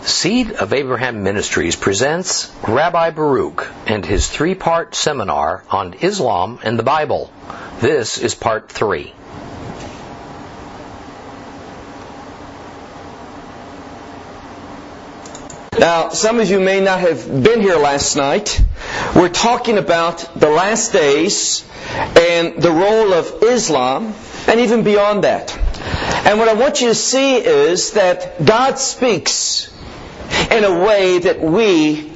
Seed of Abraham Ministries presents Rabbi Baruch and his three-part seminar on Islam and the Bible. This is part 3. Now, some of you may not have been here last night. We're talking about the last days and the role of Islam, and even beyond that. And what I want you to see is that God speaks in a way that we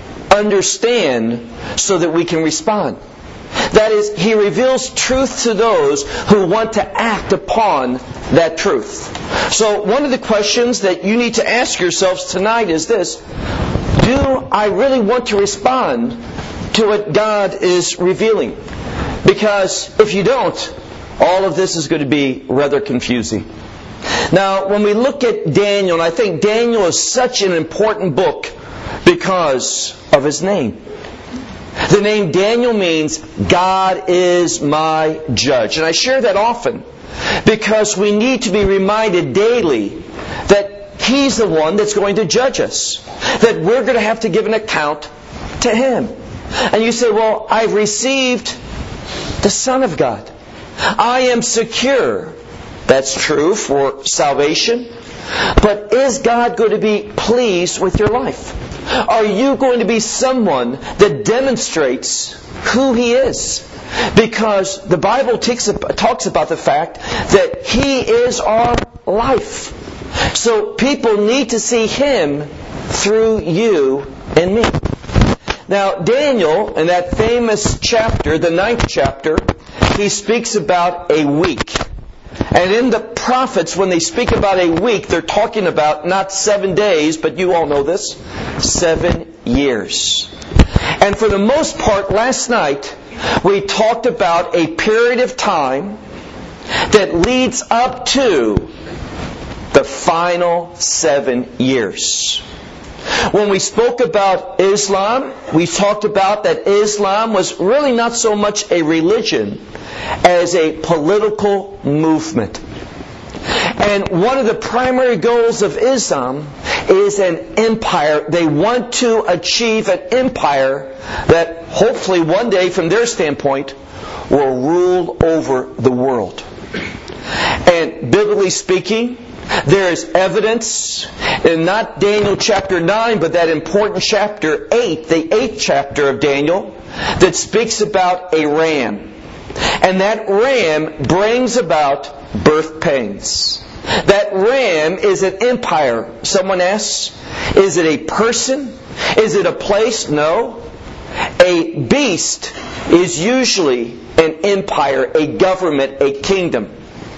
understand so that we can respond. That is, He reveals truth to those who want to act upon that truth. So one of the questions that you need to ask yourselves tonight is this: do I really want to respond to what God is revealing? Because if you don't, all of this is going to be rather confusing. Now, when we look at Daniel, and I think Daniel is such an important book because of his name. The name Daniel means God is my judge. And I share that often because we need to be reminded daily that He's the one that's going to judge us. That we're going to have to give an account to Him. And you say, well, I've received the Son of God. I am secure. That's true for salvation. But is God going to be pleased with your life? Are you going to be someone that demonstrates who He is? Because the Bible talks about the fact that He is our life. So people need to see Him through you and me. Now, Daniel, in that famous chapter, the 9th chapter, he speaks about a week. And in the prophets, when they speak about a week, they're talking about not 7 days, but you all know this, 7 years. And for the most part, last night, we talked about a period of time that leads up to the final 7 years. When we spoke about Islam, we talked about that Islam was really not so much a religion as a political movement. And one of the primary goals of Islam is an empire. They want to achieve an empire that hopefully one day, from their standpoint, will rule over the world. And biblically speaking, there is evidence in not Daniel chapter 9, but that important chapter 8, the 8th chapter of Daniel, that speaks about a ram. And that ram brings about birth pains. That ram is an empire. Someone asks, is it a person? Is it a place? No. A beast is usually an empire, a government, a kingdom.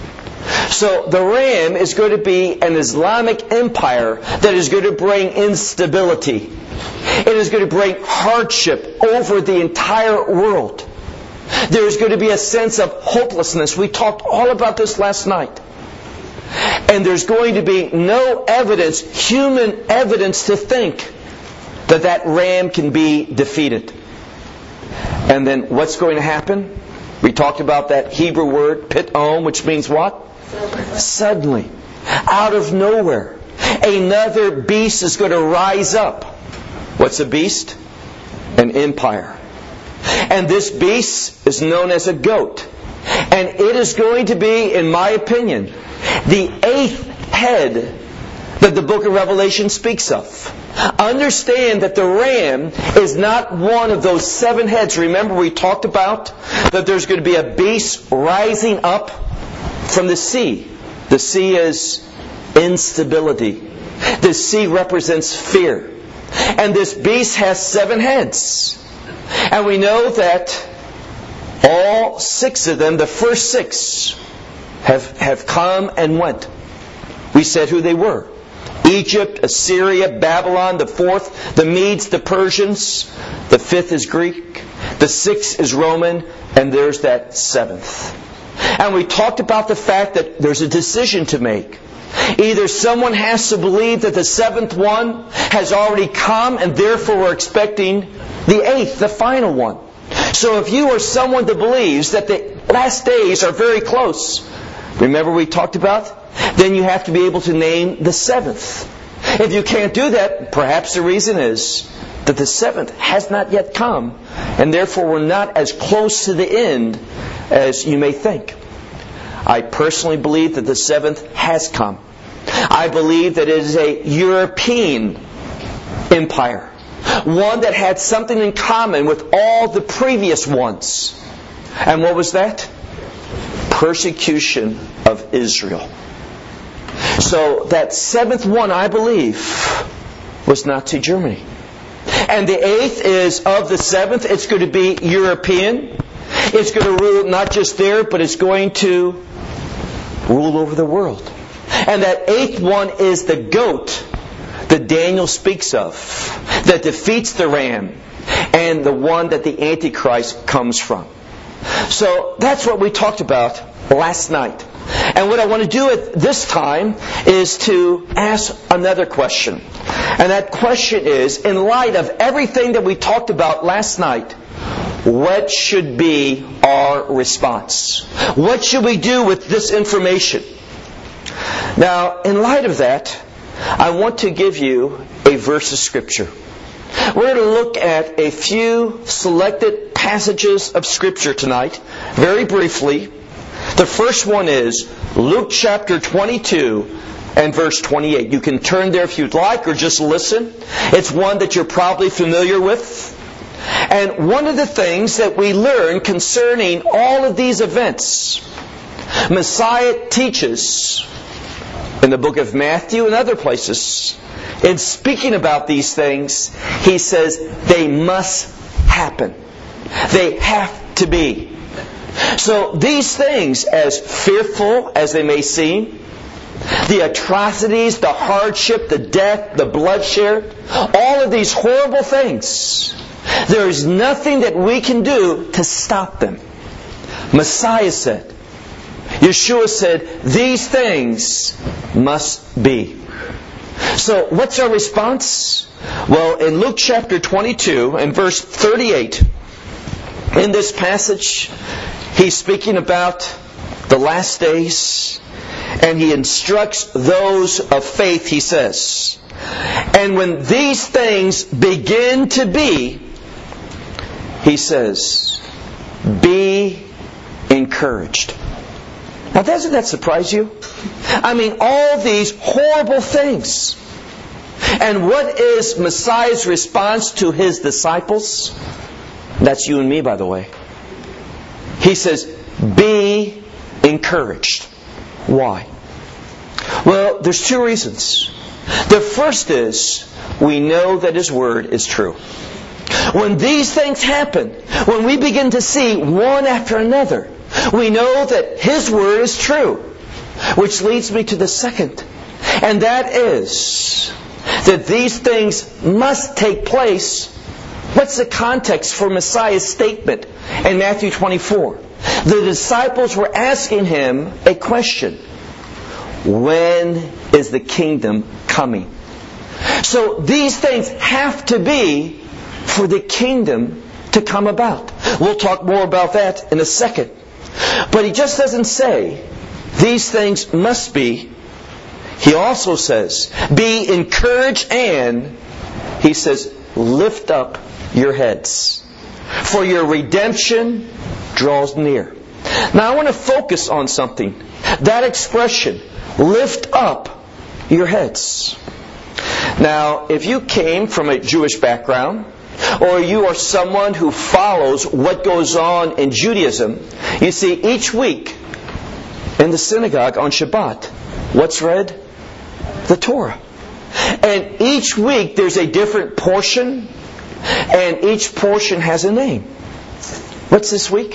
So the ram is going to be an Islamic empire that is going to bring instability. It is going to bring hardship over the entire world. There is going to be a sense of hopelessness. We talked all about this last night. And there's going to be no evidence, human evidence, to think that that ram can be defeated. And then what's going to happen? We talked about that Hebrew word, pitom, which means what? Suddenly, out of nowhere, another beast is going to rise up. What's a beast? An empire. And this beast is known as a goat. And it is going to be, in my opinion, the 8th head that the book of Revelation speaks of. Understand that the ram is not one of those 7 heads. Remember we talked about that there's going to be a beast rising up from the sea. The sea is instability. The sea represents fear. And this beast has 7 heads. And we know that all 6 of them, the first 6, have come and went. We said who they were. Egypt, Assyria, Babylon, the 4th, the Medes, the Persians, the 5th is Greek, the 6th is Roman, and there's that 7th. And we talked about the fact that there's a decision to make. Either someone has to believe that the 7th one has already come, and therefore we're expecting the 8th, the final one. So if you are someone that believes that the last days are very close, remember we talked about? Then you have to be able to name the 7th. If you can't do that, perhaps the reason is that the seventh has not yet come, and therefore we're not as close to the end as you may think. I personally believe that the seventh has come. I believe that it is a European empire, one that had something in common with all the previous ones. And what was that? Persecution of Israel. So that seventh one, I believe, was Nazi Germany. And the eighth is of the seventh. It's going to be European. It's going to rule not just there, but it's going to rule over the world. And that eighth one is the goat that Daniel speaks of, that defeats the ram, and the one that the Antichrist comes from. So that's what we talked about last night. And what I want to do at this time is to ask another question. And that question is, in light of everything that we talked about last night, what should be our response? What should we do with this information? Now, in light of that, I want to give you a verse of Scripture. We're going to look at a few selected passages of Scripture tonight, very briefly. The first one is Luke chapter 22 and verse 28. You can turn there if you'd like, or just listen. It's one that you're probably familiar with. And one of the things that we learn concerning all of these events, Messiah teaches in the book of Matthew and other places, in speaking about these things, he says they must happen. They have to be. So these things, as fearful as they may seem, the atrocities, the hardship, the death, the bloodshed, all of these horrible things, there is nothing that we can do to stop them. Messiah said, Yeshua said, these things must be. So what's our response? Well, in Luke chapter 22 and verse 38, in this passage, he's speaking about the last days, and he instructs those of faith, he says. And when these things begin to be, he says, be encouraged. Now, doesn't that surprise you? I mean, all these horrible things. And what is Messiah's response to his disciples? That's you and me, by the way. He says, be encouraged. Why? Well, there's two reasons. The first is, we know that his word is true. When these things happen, when we begin to see one after another, we know that his word is true. Which leads me to the second. And that is that these things must take place. What's the context for Messiah's statement in Matthew 24? The disciples were asking him a question. When is the kingdom coming? So these things have to be for the kingdom to come about. We'll talk more about that in a second. But he just doesn't say, these things must be. He also says, be encouraged, and he says, lift up your heads, for your redemption draws near. Now I want to focus on something. That expression, lift up your heads. Now, if you came from a Jewish background, or you are someone who follows what goes on in Judaism, you see, each week in the synagogue on Shabbat, what's read? The Torah. And each week there's a different portion, and each portion has a name. What's this week?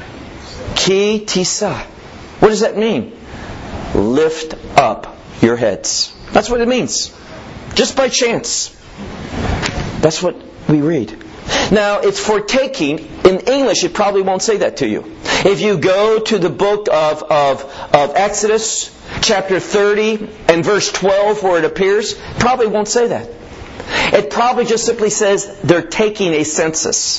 Ki Tisa. What does that mean? Lift up your heads. That's what it means. Just by chance. That's what we read. Now, it's for taking. In English, it probably won't say that to you. If you go to the book of Exodus, chapter 30 and verse 12, where it appears, it probably won't say that. It probably just simply says they're taking a census.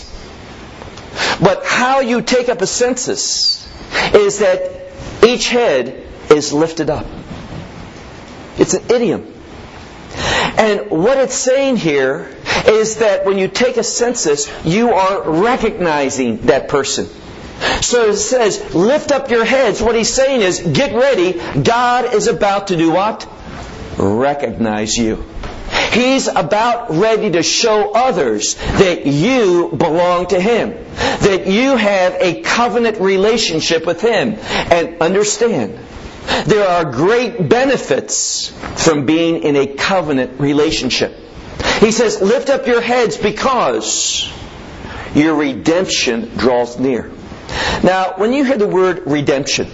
But how you take up a census is that each head is lifted up. It's an idiom. And what it's saying here is that when you take a census, you are recognizing that person. So it says, lift up your heads. What he's saying is, get ready. God is about to do what? Recognize you. He's about ready to show others that you belong to Him. That you have a covenant relationship with Him. And understand, there are great benefits from being in a covenant relationship. He says, lift up your heads because your redemption draws near. Now, when you hear the word redemption,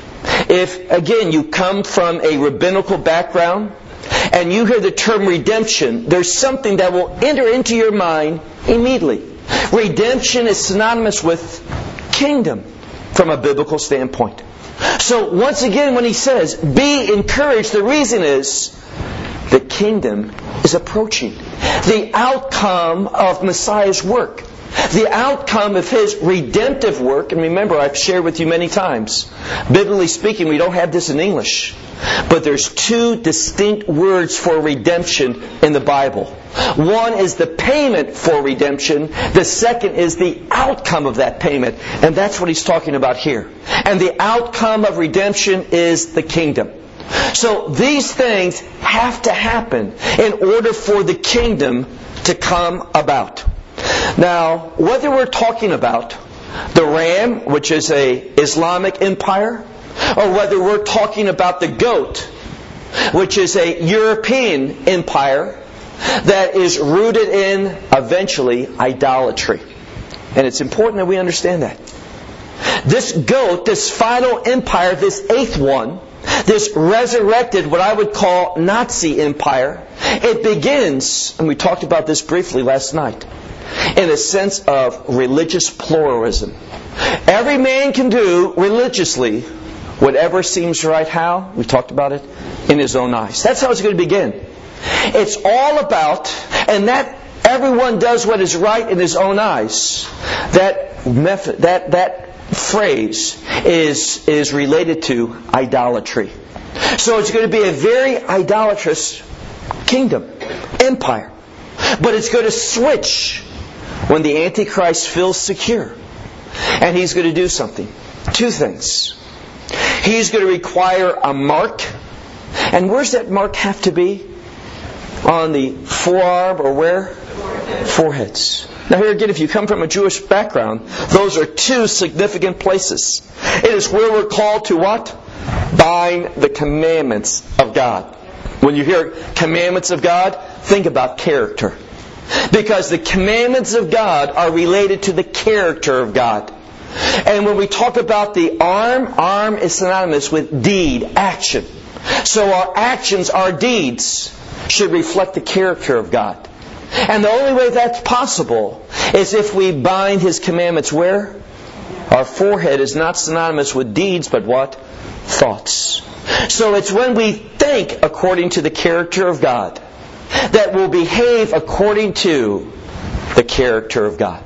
if, again, you come from a rabbinical background and you hear the term redemption, there's something that will enter into your mind immediately. Redemption is synonymous with kingdom from a biblical standpoint. So, once again, when he says, be encouraged, the reason is the kingdom is approaching. The outcome of Messiah's work. The outcome of His redemptive work, and remember, I've shared with you many times, biblically speaking, we don't have this in English, but there's two distinct words for redemption in the Bible. One is the payment for redemption. The second is the outcome of that payment. And that's what he's talking about here. And the outcome of redemption is the kingdom. So these things have to happen in order for the kingdom to come about. Now, whether we're talking about the ram, which is an Islamic empire, or whether we're talking about the goat, which is a European empire that is rooted in, eventually, idolatry. And it's important that we understand that. This goat, this final empire, this eighth one, this resurrected, what I would call Nazi empire, it begins, and we talked about this briefly last night, in a sense of religious pluralism. Every man can do religiously whatever seems right. How? We talked about it. In his own eyes. That's how it's going to begin. It's all about, and that everyone does what is right in his own eyes. That method, that phrase is related to idolatry. So it's going to be a very idolatrous kingdom, empire. But it's going to switch when the Antichrist feels secure. And he's going to do something. Two things. He's going to require a mark. And where's that mark have to be? On the forearm or where? Foreheads. Now here again, if you come from a Jewish background, those are two significant places. It is where we're called to what? Bind the commandments of God. When you hear commandments of God, think about character. Because the commandments of God are related to the character of God. And when we talk about the arm is synonymous with deed, action. So our actions, our deeds, should reflect the character of God. And the only way that's possible is if we bind His commandments where? Our forehead is not synonymous with deeds, but what? Thoughts. So it's when we think according to the character of God that we'll behave according to the character of God.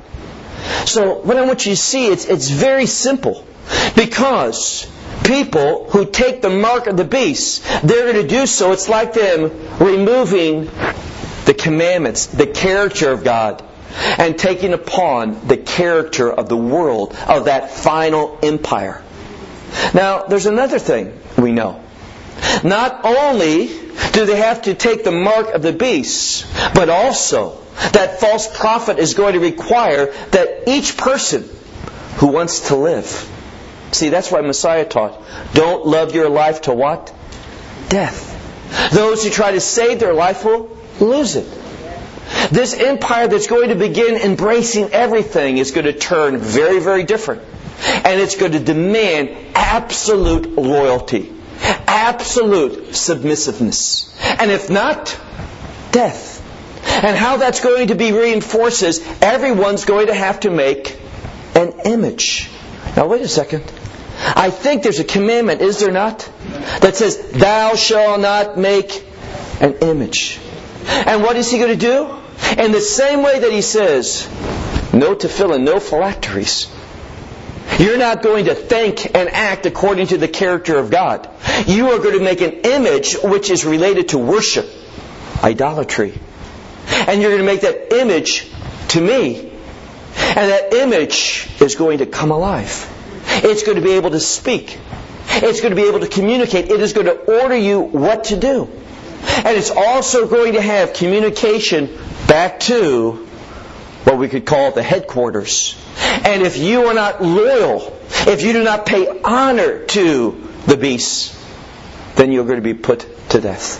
So what I want you to see, it's very simple. Because people who take the mark of the beast, they're going to do so. It's like them removing the commandments, the character of God, and taking upon the character of the world, of that final empire. Now, there's another thing we know. Not only do they have to take the mark of the beast, but also that false prophet is going to require that each person who wants to live. See, that's why Messiah taught, don't love your life to what? Death. Those who try to save their life will lose it. This empire that's going to begin embracing everything is going to turn very, very different. And it's going to demand absolute loyalty. Absolute submissiveness. And if not, death. And how that's going to be reinforced is everyone's going to have to make an image. Now wait a second. I think there's a commandment, is there not? That says, thou shalt not make an image. And what is he going to do? In the same way that he says, no tefillin, no phylacteries. You're not going to think and act according to the character of God. You are going to make an image which is related to worship. idolatry. And you're going to make that image to me. And that image is going to come alive. It's going to be able to speak. It's going to be able to communicate. It is going to order you what to do. And it's also going to have communication back to what we could call the headquarters. And if you are not loyal, if you do not pay honor to the beast, then you're going to be put to death.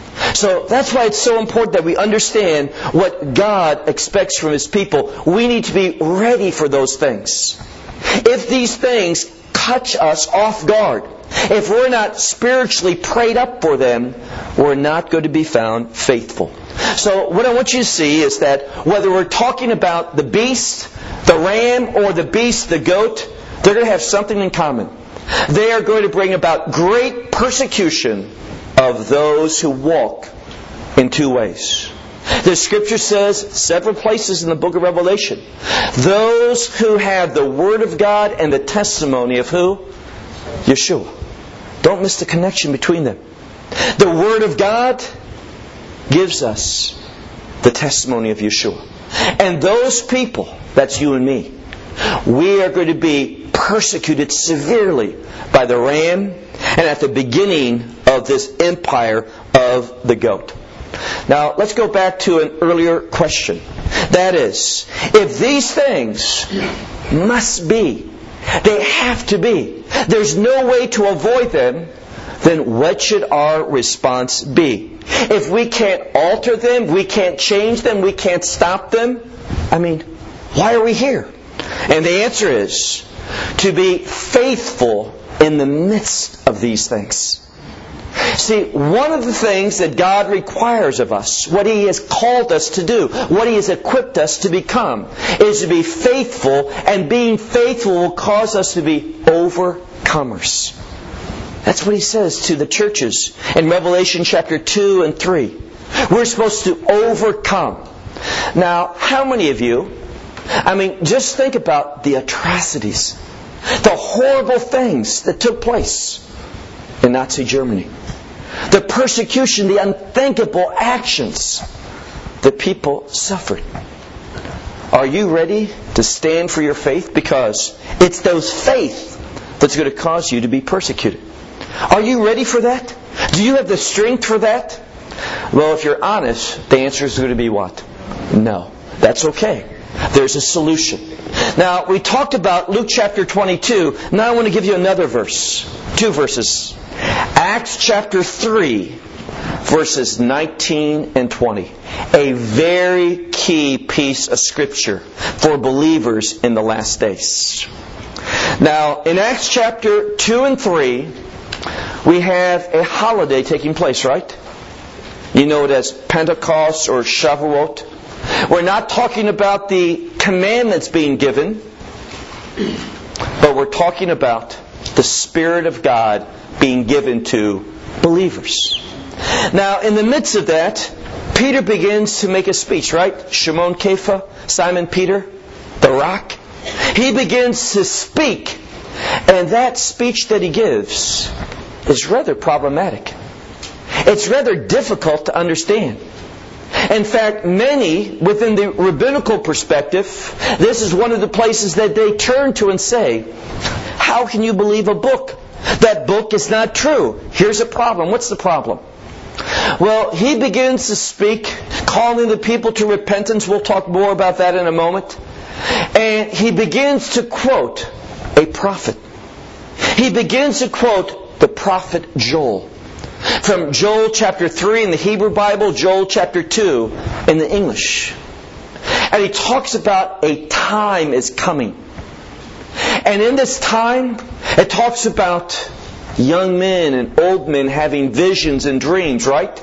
So that's why it's so important that we understand what God expects from His people. We need to be ready for those things. If these things catch us off guard, if we're not spiritually prayed up for them, we're not going to be found faithful. So what I want you to see is that whether we're talking about the beast, the ram, or the beast, the goat, they're going to have something in common. They are going to bring about great persecution of those who walk in two ways. The Scripture says, several places in the book of Revelation, those who have the Word of God and the testimony of who? Yeshua. Don't miss the connection between them. The Word of God gives us the testimony of Yeshua. And those people, that's you and me, we are going to be persecuted severely by the ram and at the beginning of this empire of the goat. Now, let's go back to an earlier question. That is, if these things must be, they have to be, there's no way to avoid them, then what should our response be? If we can't alter them, we can't change them, we can't stop them, why are we here? And the answer is to be faithful in the midst of these things. See, one of the things that God requires of us, what He has called us to do, what He has equipped us to become, is to be faithful, and being faithful will cause us to be overcomers. That's what He says to the churches in Revelation chapter 2 and 3. We're supposed to overcome. Now, how many of you, just think about the atrocities, the horrible things that took place in Nazi Germany. The persecution, the unthinkable actions that people suffered. Are you ready to stand for your faith? Because it's those faith that's going to cause you to be persecuted. Are you ready for that? Do you have the strength for that? Well, if you're honest, the answer is going to be what? No. That's okay. There's a solution. Now, we talked about Luke chapter 22. Now I want to give you another verse. 2 verses. Acts chapter 3, verses 19 and 20. A very key piece of Scripture for believers in the last days. Now, in Acts chapter 2 and 3, we have a holiday taking place, right? You know it as Pentecost or Shavuot. We're not talking about the commandments being given, but we're talking about the Spirit of God being given to believers. Now, in the midst of that, Peter begins to make a speech, right? Shimon Kepha, Simon Peter, the rock. He begins to speak, and that speech that he gives is rather problematic. It's rather difficult to understand. In fact, many, within the rabbinical perspective, this is one of the places that they turn to and say, how can you believe a book? That book is not true. Here's a problem. What's the problem? Well, he begins to speak, calling the people to repentance. We'll talk more about that in a moment. And he begins to quote a prophet. He begins to quote the prophet Joel. From Joel chapter 3 in the Hebrew Bible, Joel chapter 2 in the English. And he talks about a time is coming. And in this time, it talks about young men and old men having visions and dreams, right?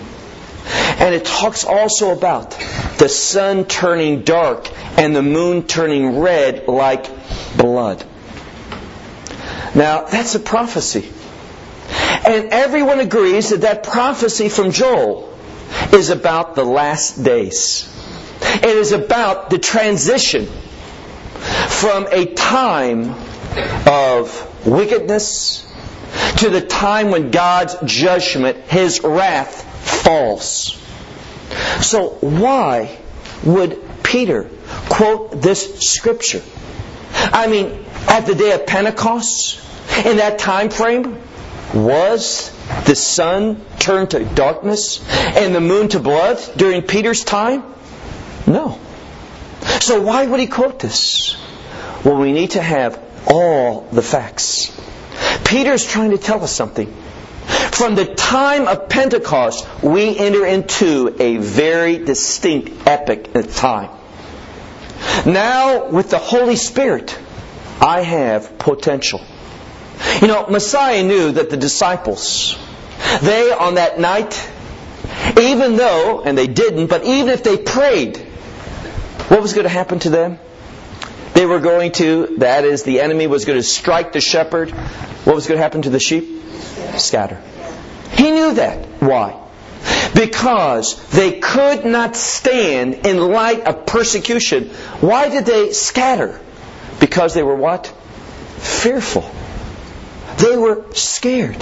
And it talks also about the sun turning dark and the moon turning red like blood. Now, that's a prophecy. And everyone agrees that that prophecy from Joel is about the last days. It is about the transition from a time of wickedness to the time when God's judgment, His wrath, falls. So why would Peter quote this scripture? I mean, at the day of Pentecost, in that time frame, was the sun turned to darkness and the moon to blood during Peter's time? No. So why would he quote this? Well, we need to have all the facts. Peter's trying to tell us something. From the time of Pentecost, we enter into a very distinct epoch in time. Now, with the Holy Spirit, I have potential. You know, Messiah knew that the disciples, they on that night, even though, and they didn't, but even if they prayed, what was going to happen to them? They were going to, that is, the enemy was going to strike the shepherd. What was going to happen to the sheep? Scatter. He knew that. Why? Because they could not stand in light of persecution. Why did they scatter? Because they were what? Fearful. They were scared.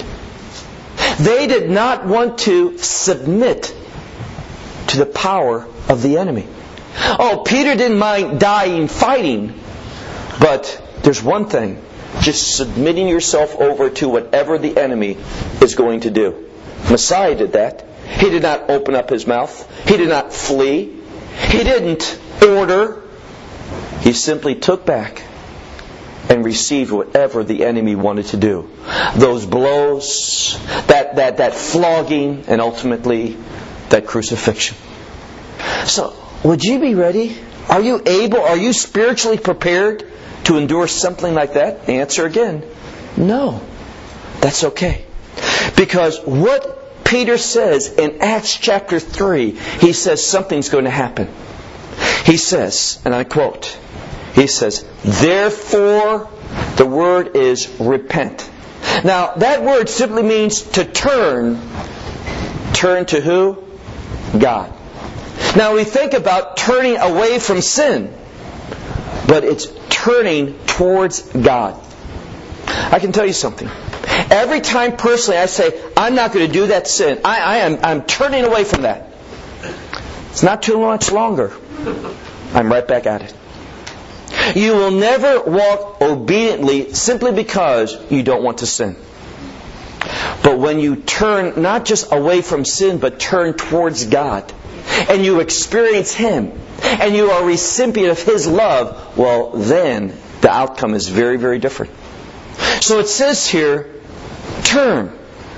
They did not want to submit to the power of the enemy. Oh, Peter didn't mind dying fighting, but there's one thing. Just submitting yourself over to whatever the enemy is going to do. Messiah did that. He did not open up his mouth. He did not flee. He didn't order. He simply took back and received whatever the enemy wanted to do. Those blows, that flogging, and ultimately that crucifixion. So, would you be ready? Are you able? Are you spiritually prepared to endure something like that? The answer again, no. That's okay. Because what Peter says in Acts chapter 3, he says something's going to happen. He says, and I quote, he says, therefore, the word is repent. Now, that word simply means to turn. Turn to who? God. Now, we think about turning away from sin, but it's turning towards God. I can tell you something. Every time personally I say, I'm not going to do that sin. I'm turning away from that. It's not too much longer. I'm right back at it. You will never walk obediently simply because you don't want to sin. But when you turn not just away from sin, but turn towards God, and you experience Him, and you are a recipient of His love, well, then the outcome is very, very different. So it says here, turn.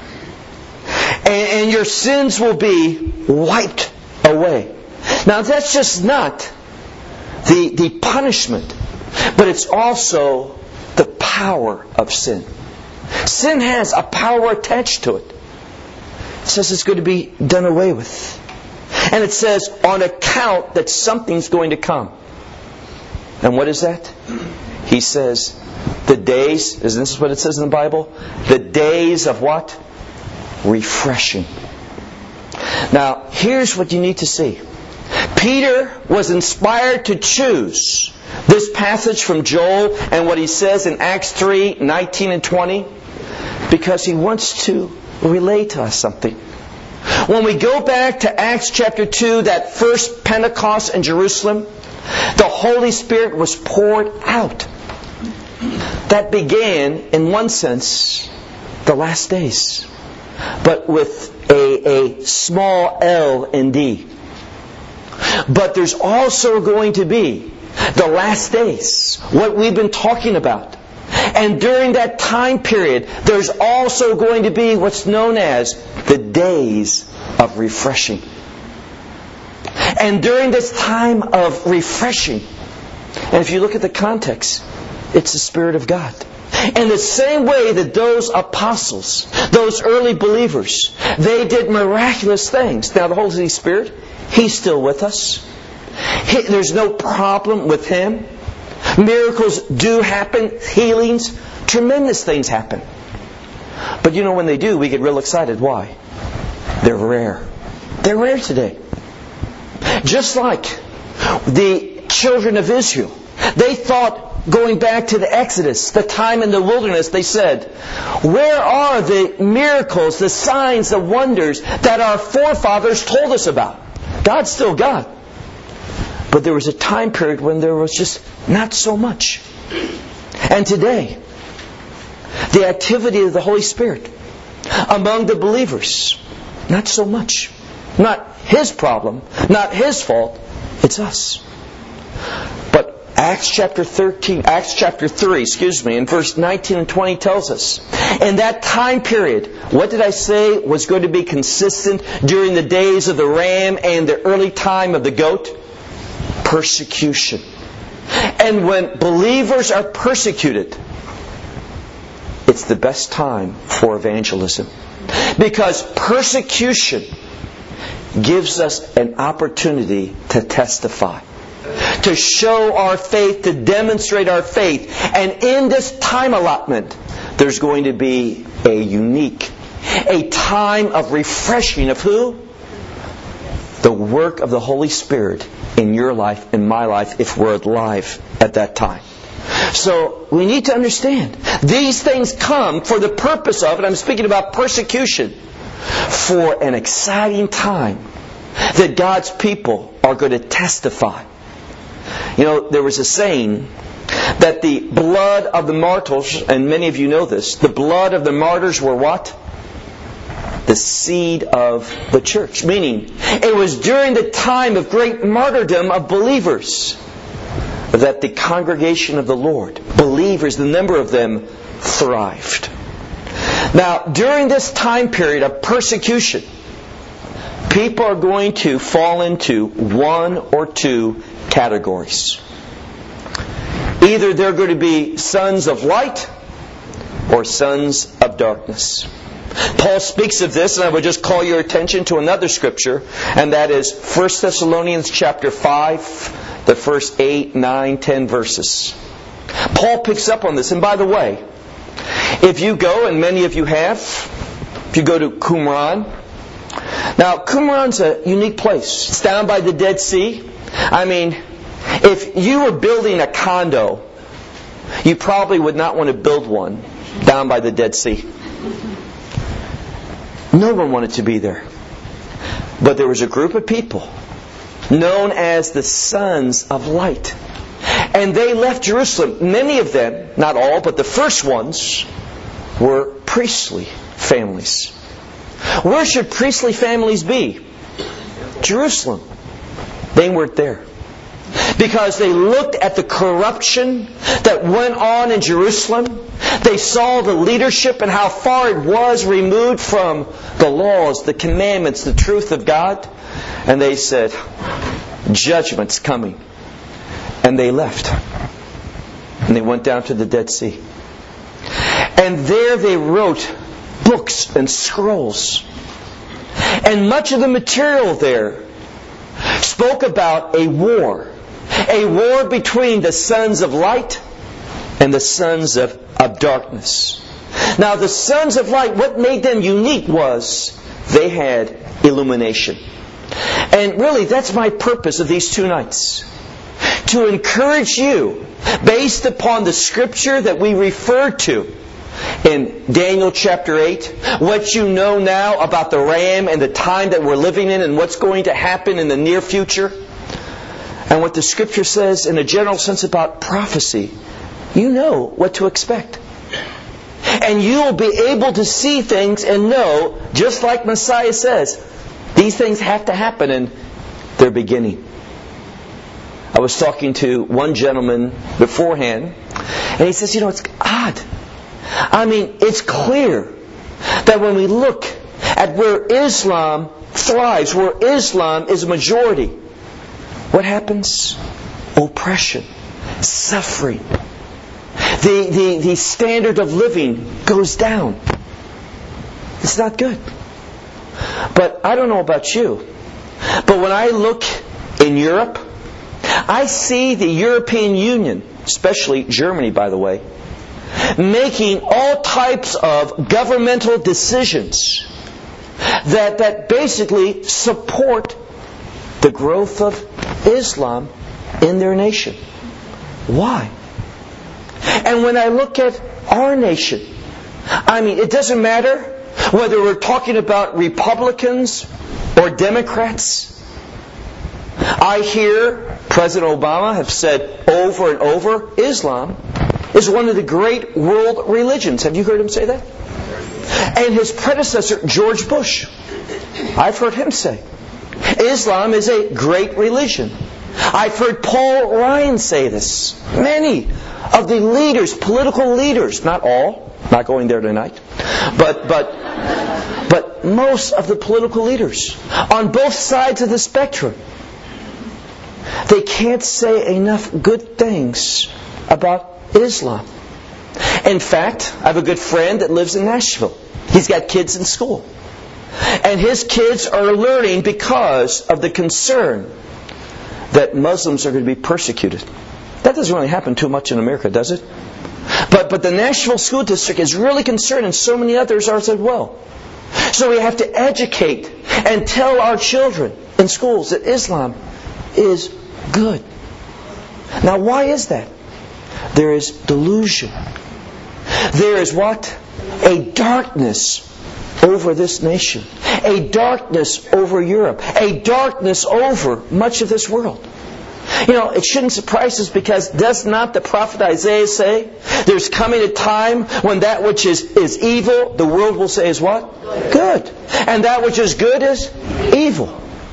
And your sins will be wiped away. Now that's just not the punishment, but it's also the power of sin. Sin has a power attached to it. It says it's going to be done away with. And it says, on account that something's going to come. And what is that? He says, the days, isn't this what it says in the Bible? The days of what? Refreshing. Now, here's what you need to see. Peter was inspired to choose this passage from Joel and what he says in Acts 3, 19 and 20, because he wants to relate to us something. When we go back to Acts chapter 2, that first Pentecost in Jerusalem, the Holy Spirit was poured out. That began, in one sense, the last days, but with a small L and D. But there's also going to be the last days, what we've been talking about. And during that time period, there's also going to be what's known as the days of refreshing. And during this time of refreshing, and if you look at the context, it's the Spirit of God. In the same way that those apostles, those early believers, they did miraculous things. Now the Holy Spirit, He's still with us. There's no problem with Him. Miracles do happen, healings, tremendous things happen. But you know, when they do, we get real excited. Why? They're rare. They're rare today. Just like the children of Israel. They thought going back to the Exodus, the time in the wilderness, they said, where are the miracles, the signs, the wonders that our forefathers told us about? God's still God. But there was a time period when there was just not so much. And today, the activity of the Holy Spirit among the believers, not so much. Not His problem, not His fault, it's us. But Acts chapter 3, in verse 19 and 20 tells us, in that time period, what did I say was going to be consistent during the days of the ram and the early time of the goat? Persecution. And when believers are persecuted, it's the best time for evangelism. Because persecution gives us an opportunity to testify, to show our faith, to demonstrate our faith. And in this time allotment, there's going to be a time of refreshing of who? The work of the Holy Spirit in your life, in my life, if we're alive at that time. So we need to understand, these things come for the purpose of, and I'm speaking about persecution, for an exciting time that God's people are going to testify. You know, there was a saying that the blood of the martyrs, and many of you know this, the blood of the martyrs were what? The seed of the church. Meaning, it was during the time of great martyrdom of believers that the congregation of the Lord, believers, the number of them, thrived. Now, during this time period of persecution, people are going to fall into one or two categories. Either they're going to be sons of light or sons of darkness. Paul speaks of this, and I would just call your attention to another scripture, and that is 1 Thessalonians chapter 5, the first 8, 9, 10 verses. Paul picks up on this. And by the way, if you go, and many of you have, if you go to Qumran. Now, Qumran's a unique place. It's down by the Dead Sea. I mean, if you were building a condo, you probably would not want to build one down by the Dead Sea. No one wanted to be there. But there was a group of people known as the Sons of Light. And they left Jerusalem. Many of them, not all, but the first ones, were priestly families. Where should priestly families be? Jerusalem. They weren't there. Because they looked at the corruption that went on in Jerusalem. They saw the leadership and how far it was removed from the laws, the commandments, the truth of God. And they said, judgment's coming. And they left. And they went down to the Dead Sea. And there they wrote books and scrolls. And much of the material there spoke about a war between the sons of light and the sons of darkness. Now, the sons of light, what made them unique was they had illumination. And really, that's my purpose of these 2 nights. To encourage you, based upon the scripture that we referred to in Daniel chapter 8, what you know now about the ram and the time that we're living in and what's going to happen in the near future, and what the scripture says in a general sense about prophecy, you know what to expect. And you'll be able to see things and know, just like Messiah says, these things have to happen, and they're beginning. I was talking to one gentleman beforehand, and he says, it's odd. I mean, it's clear that when we look at where Islam thrives, where Islam is a majority, what happens? Oppression, suffering. The standard of living goes down. It's not good. But I don't know about you, but when I look in Europe, I see the European Union, especially Germany, by the way, making all types of governmental decisions that basically support the growth of Islam in their nation. Why? And when I look at our nation, it doesn't matter whether we're talking about Republicans or Democrats. I hear President Obama have said over and over, Islam is one of the great world religions. Have you heard him say that? And his predecessor, George Bush, I've heard him say, Islam is a great religion. I've heard Paul Ryan say this. Many of the leaders, political leaders, not all, not going there tonight, but most of the political leaders on both sides of the spectrum, they can't say enough good things about Islam. In fact, I have a good friend that lives in Nashville. He's got kids in school. And his kids are learning because of the concern that Muslims are going to be persecuted. That doesn't really happen too much in America, does it? But the Nashville School District is really concerned, and so many others are as well. So we have to educate and tell our children in schools that Islam is good. Now, why is that? There is delusion. There is what? A darkness over this nation. A darkness over Europe. A darkness over much of this world. It shouldn't surprise us, because does not the prophet Isaiah say, there's coming a time when that which is evil, the world will say is what? Good. And that which is good is evil.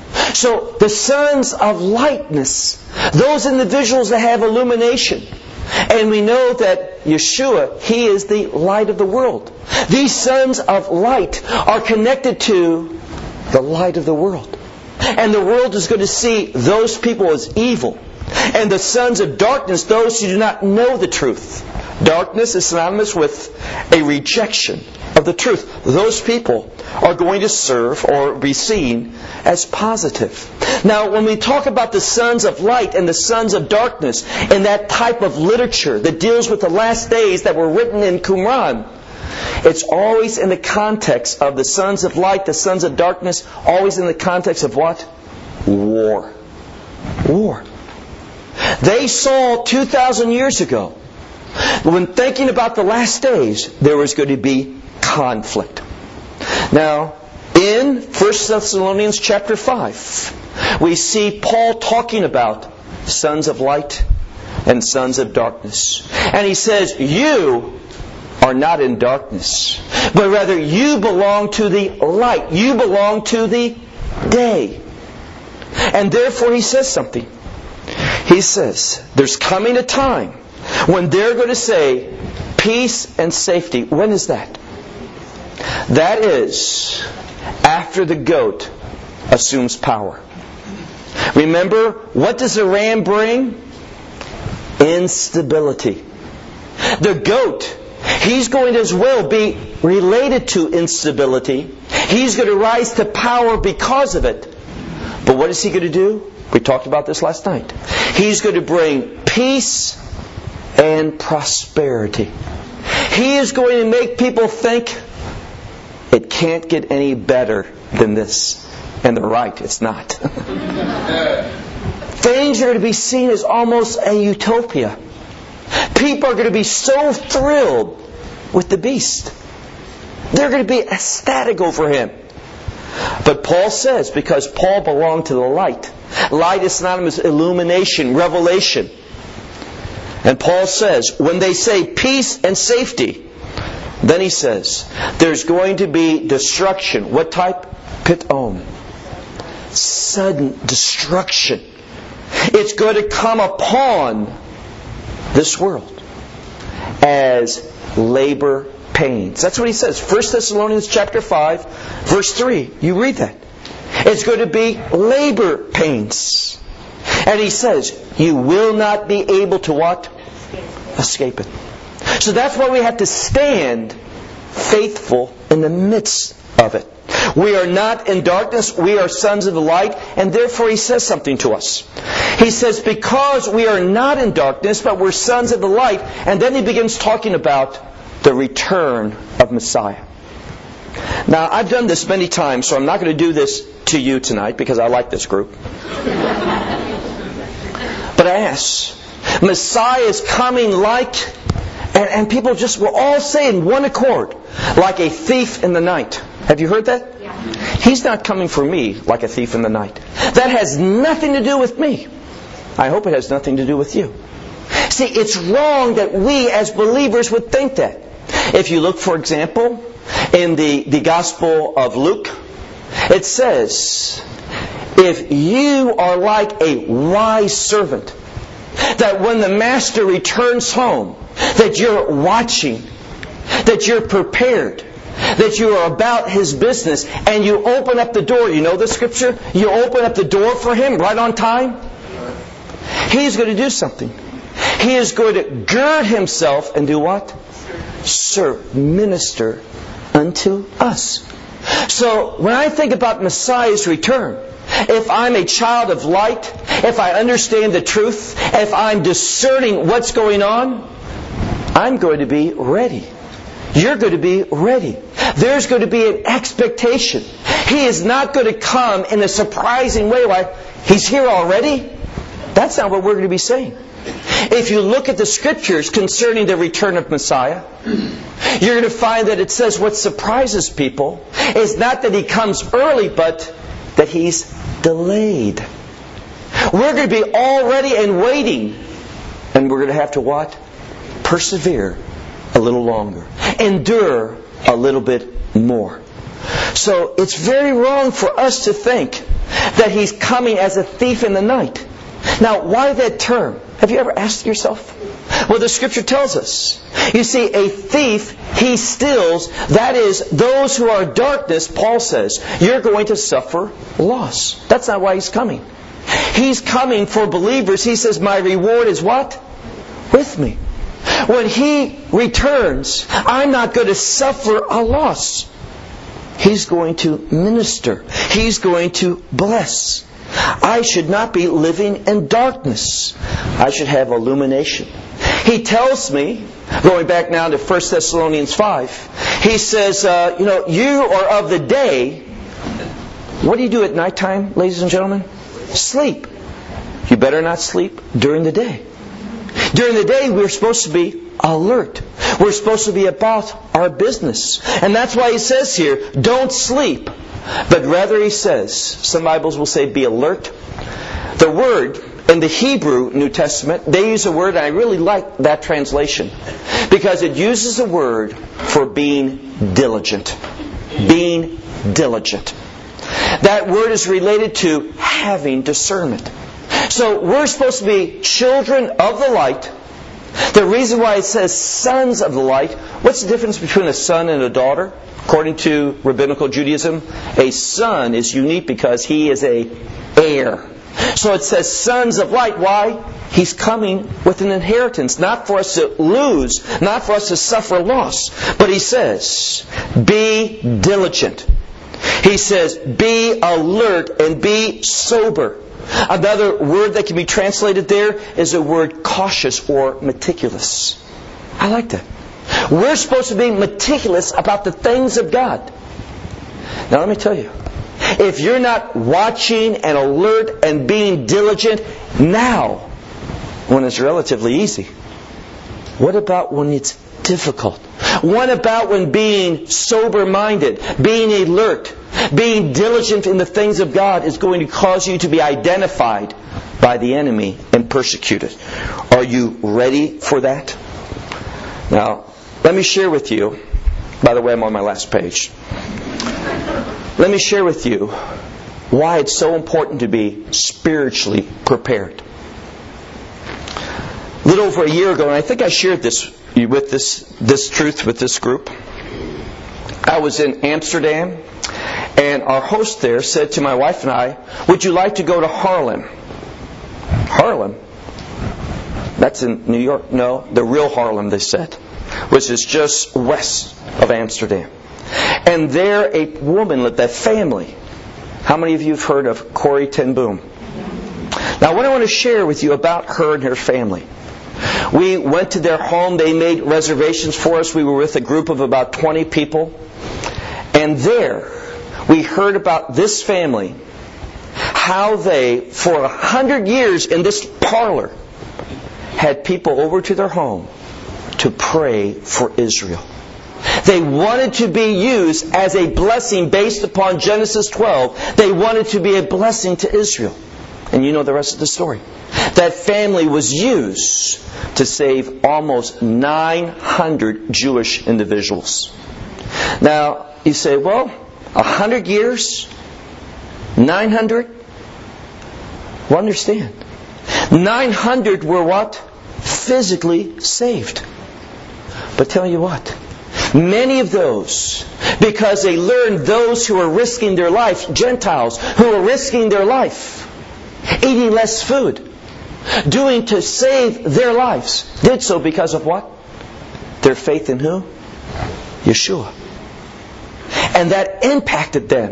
So the sons of lightness, those individuals that have illumination, and we know that Yeshua, He is the light of the world. These sons of light are connected to the light of the world. And the world is going to see those people as evil. And the sons of darkness, those who do not know the truth. Darkness is synonymous with a rejection of the truth. Those people are going to serve or be seen as positive. Now, when we talk about the sons of light and the sons of darkness in that type of literature that deals with the last days that were written in Qumran, it's always in the context of the sons of light, the sons of darkness, always in the context of what? War. War. They saw 2,000 years ago, when thinking about the last days, there was going to be conflict. Now, in 1 Thessalonians chapter 5, we see Paul talking about sons of light and sons of darkness. And he says, you are not in darkness, but rather you belong to the light. You belong to the day. And therefore he says something. He says, there's coming a time when they're going to say, peace and safety. When is that? That is after the goat assumes power. Remember, what does the ram bring? Instability. The goat, he's going to as well be related to instability. He's going to rise to power because of it. But what is he going to do? We talked about this last night. He's going to bring peace and prosperity. He is going to make people think it can't get any better than this. And they're right, it's not. Things are going to be seen as almost a utopia. People are going to be so thrilled with the beast. They're going to be ecstatic over him. But Paul says, because Paul belonged to the light. Light is synonymous with illumination, revelation. And Paul says, when they say peace and safety, then he says, there's going to be destruction. What type? Pitom. Sudden destruction. It's going to come upon this world as labor pains. That's what he says. 1 Thessalonians chapter 5, verse 3. You read that. It's going to be labor pains. And he says, you will not be able to what? Escape it. So that's why we have to stand faithful in the midst of it. We are not in darkness, we are sons of the light, and therefore he says something to us. He says, because we are not in darkness, but we're sons of the light, and then he begins talking about the return of Messiah. Now, I've done this many times, so I'm not going to do this to you tonight, because I like this group. But I ask, Messiah is coming like And people just will all say in one accord, like a thief in the night. Have you heard that? Yeah. He's not coming for me like a thief in the night. That has nothing to do with me. I hope it has nothing to do with you. See, it's wrong that we as believers would think that. If you look, for example, in the Gospel of Luke, it says, if you are like a wise servant, that when the master returns home, that you're watching, that you're prepared, that you are about his business, and you open up the door. You know the scripture? You open up the door for him right on time. He's going to do something. He is going to gird himself and do what? Serve, minister unto us. So when I think about Messiah's return, if I'm a child of light, if I understand the truth, if I'm discerning what's going on, I'm going to be ready. You're going to be ready. There's going to be an expectation. He is not going to come in a surprising way like, He's here already? That's not what we're going to be saying. If you look at the Scriptures concerning the return of Messiah, you're going to find that it says what surprises people is not that He comes early, but that He's delayed. We're going to be all ready and waiting. And we're going to have to what? Persevere a little longer. Endure a little bit more. So it's very wrong for us to think that He's coming as a thief in the night. Now, why that term? Have you ever asked yourself? Well, the Scripture tells us. You see, a thief, he steals. That is, those who are darkness, Paul says, you're going to suffer loss. That's not why He's coming. He's coming for believers. He says, my reward is what? With me. When He returns, I'm not going to suffer a loss. He's going to minister. He's going to bless. I should not be living in darkness. I should have illumination. He tells me, going back now to 1 Thessalonians 5, he says, you are of the day. What do you do at nighttime, ladies and gentlemen? Sleep. You better not sleep during the day. During the day, we're supposed to be alert. We're supposed to be about our business. And that's why he says here, don't sleep. But rather he says, some Bibles will say be alert. The word in the Hebrew New Testament, they use a word, and I really like that translation, because it uses a word for being diligent. Being diligent. That word is related to having discernment. So we're supposed to be children of the light. The reason why it says sons of the light, what's the difference between a son and a daughter? According to rabbinical Judaism, a son is unique because he is an heir. So it says sons of light. Why? He's coming with an inheritance, not for us to lose, not for us to suffer loss. But he says, be diligent. He says, be alert and be sober. Another word that can be translated there is the word cautious or meticulous. I like that. We're supposed to be meticulous about the things of God. Now let me tell you, if you're not watching and alert and being diligent now, when it's relatively easy, what about when it's difficult? What about when being sober-minded, being alert, being diligent in the things of God is going to cause you to be identified by the enemy and persecuted? Are you ready for that? Now, let me share with you, by the way, I'm on my last page. Let me share with you why it's so important to be spiritually prepared. A little over a year ago, and I think I shared this truth with this group. I was in Amsterdam, and our host there said to my wife and I, would you like to go to Haarlem? Haarlem? That's in New York? No, the real Haarlem, they said, which is just west of Amsterdam. And there a woman lived, that family. How many of you have heard of Corrie ten Boom? Now what I want to share with you about her and her family. We went to their home. They made reservations for us. We were with a group of about 20 people. And there we heard about this family, how they, for 100 years in this parlor, had people over to their home to to pray for Israel. They wanted to be used as a blessing based upon Genesis 12. They wanted to be a blessing to Israel. And you know the rest of the story. That family was used to save almost 900 Jewish individuals. Now, you say, well, 100 years? 900? Well, understand. 900 were what? Physically saved. But tell you what, many of those, because they learned those who were risking their life, Gentiles who were risking their life, eating less food, doing to save their lives, did so because of what? Their faith in who? Yeshua. And that impacted them.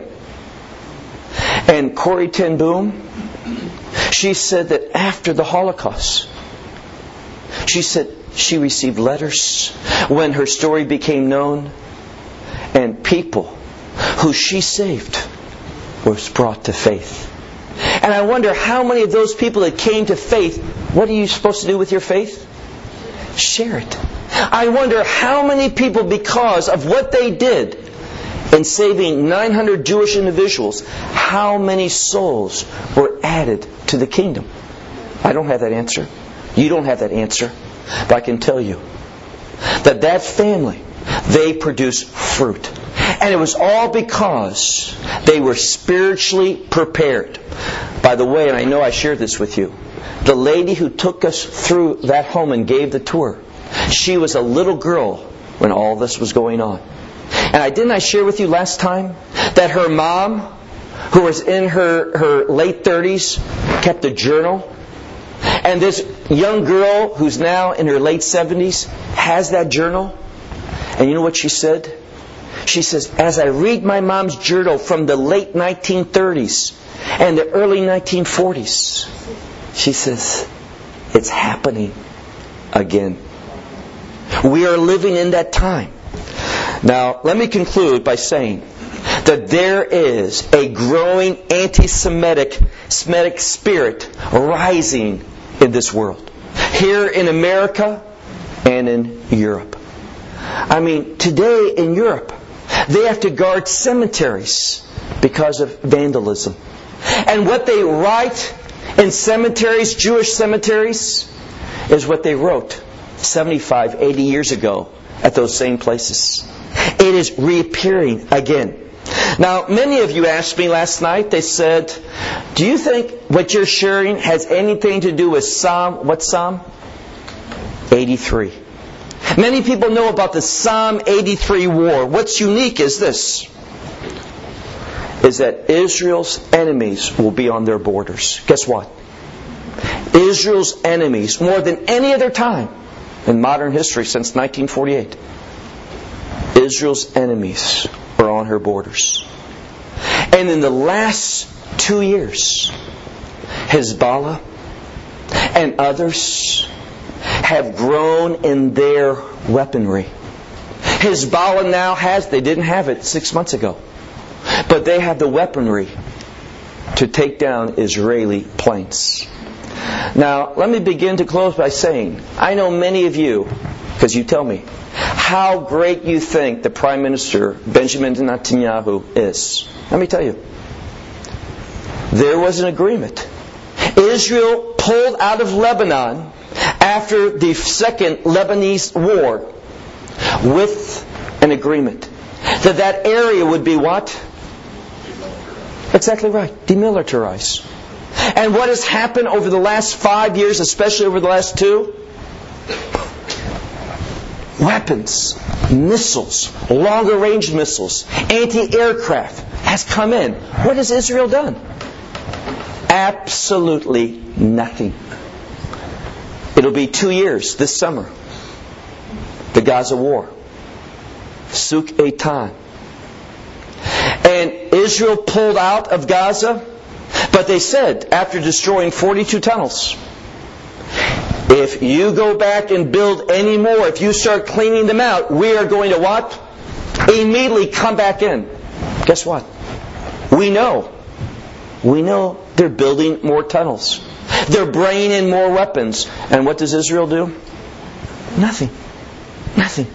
And Corrie ten Boom, she said that after the Holocaust, she said she received letters when her story became known, and people who she saved was brought to faith. And I wonder how many of those people that came to faith, what are you supposed to do with your faith? Share it. I wonder how many people, because of what they did in saving 900 Jewish individuals, how many souls were added to the kingdom? I don't have that answer. You don't have that answer. But I can tell you that that family, they produced fruit. And it was all because they were spiritually prepared. By the way, and I know I shared this with you, the lady who took us through that home and gave the tour, she was a little girl when all this was going on. And didn't I share with you last time that her mom, who was in her late 30s, kept a journal? And this young girl who's now in her late 70s has that journal. And you know what she said? She says, as I read my mom's journal from the late 1930s and the early 1940s, she says, it's happening again. We are living in that time. Now, let me conclude by saying that there is a growing anti-Semitic spirit rising in this world. Here in America and in Europe. I mean, today in Europe, they have to guard cemeteries because of vandalism. And what they write in cemeteries, Jewish cemeteries, is what they wrote 75, 80 years ago at those same places. It is reappearing again. Now, many of you asked me last night, they said, do you think what you're sharing has anything to do with Psalm, what Psalm? 83. Many people know about the Psalm 83 war. What's unique is this, is that Israel's enemies will be on their borders. Guess what? Israel's enemies, more than any other time in modern history since 1948, Israel's enemies are on her borders. And in the last 2 years, Hezbollah and others have grown in their weaponry. Hezbollah now they didn't have it 6 months ago, but they have the weaponry to take down Israeli planes. Now, let me begin to close by saying, I know many of you, because you tell me, how great you think the Prime Minister, Benjamin Netanyahu, is. Let me tell you. There was an agreement. Israel pulled out of Lebanon after the second Lebanese war with an agreement that area would be what? Exactly right. Demilitarized. And what has happened over the last 5 years, especially over the last 2? Weapons, missiles, longer range missiles, anti-aircraft has come in. What has Israel done? Absolutely nothing. It'll be 2 years this summer. The Gaza war. Suk Eitan. And Israel pulled out of Gaza, but they said, after destroying 42 tunnels, if you go back and build any more, if you start cleaning them out, we are going to what? Immediately come back in. Guess what? We know they're building more tunnels. They're bringing in more weapons. And what does Israel do? Nothing. Nothing.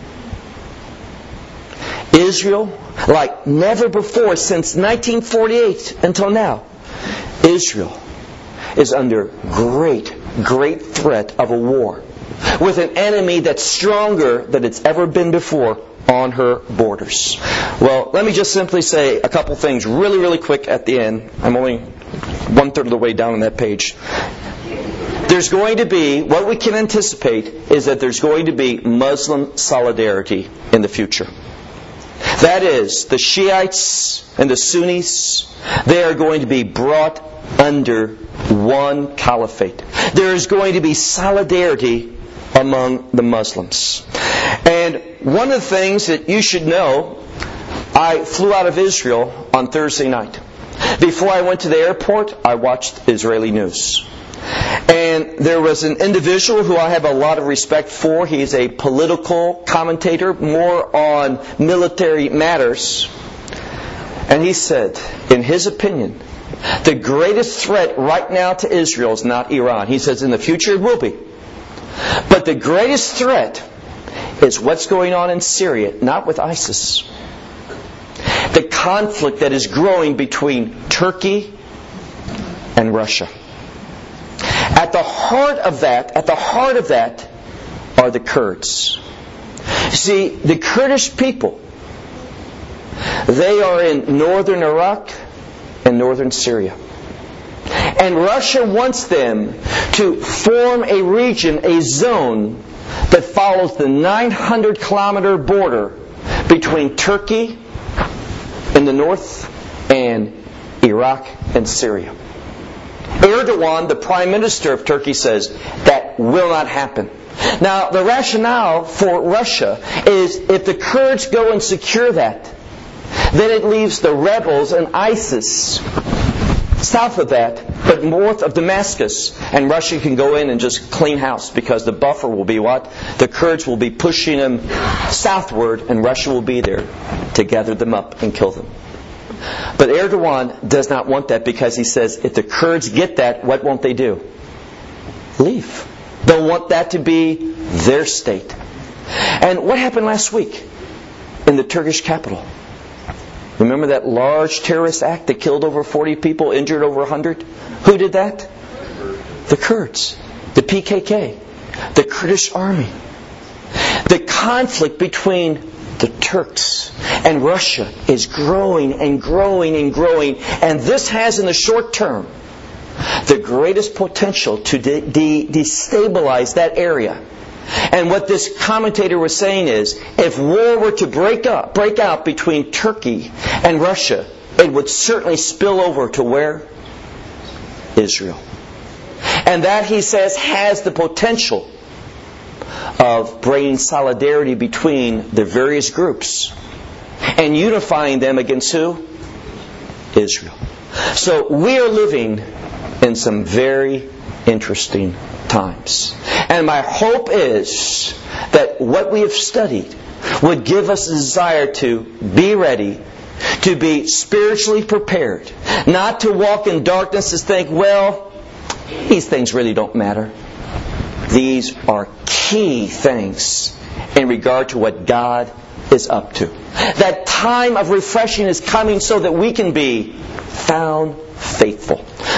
Israel, like never before since 1948 until now, Israel is under great threat of a war with an enemy that's stronger than it's ever been before on her borders. Well, let me just simply say a couple things really quick at the end. I'm only 1/3 of the way down on that page. There's going to be, what we can anticipate is that there's going to be Muslim solidarity in the future. That is, the Shiites and the Sunnis, they are going to be brought under one caliphate. There is going to be solidarity among the Muslims. And one of the things that you should know, I flew out of Israel on Thursday night. Before I went to the airport, I watched Israeli news. And there was an individual who I have a lot of respect for. He's a political commentator, more on military matters. And he said, in his opinion, the greatest threat right now to Israel is not Iran. He says in the future it will be. But the greatest threat is what's going on in Syria, not with ISIS. The conflict that is growing between Turkey and Russia. At the heart of that are the Kurds. You see, the Kurdish people, they are in northern Iraq and northern Syria. And Russia wants them to form a region, a zone, that follows the 900-kilometer border between Turkey in the north and Iraq and Syria. Erdogan, the Prime Minister of Turkey, says that will not happen. Now, the rationale for Russia is if the Kurds go and secure that, then it leaves the rebels and ISIS south of that, but north of Damascus, and Russia can go in and just clean house because the buffer will be what? The Kurds will be pushing them southward, and Russia will be there to gather them up and kill them. But Erdogan does not want that because he says if the Kurds get that, what won't they do? Leave. They'll want that to be their state. And what happened last week in the Turkish capital? Remember that large terrorist act that killed over 40 people, injured over 100? Who did that? The Kurds, the PKK, the Kurdish army. The conflict between the Turks and Russia is growing and growing and growing. And this has, in the short term, the greatest potential to destabilize that area. And what this commentator was saying is, if war were to break out between Turkey and Russia, it would certainly spill over to where? Israel. And that, he says, has the potential of bringing solidarity between the various groups and unifying them against who? Israel. So we are living in some very interesting times. And my hope is that what we have studied would give us a desire to be ready, to be spiritually prepared, not to walk in darkness and think, well, these things really don't matter. These are key things in regard to what God is up to. That time of refreshing is coming so that we can be found faithful.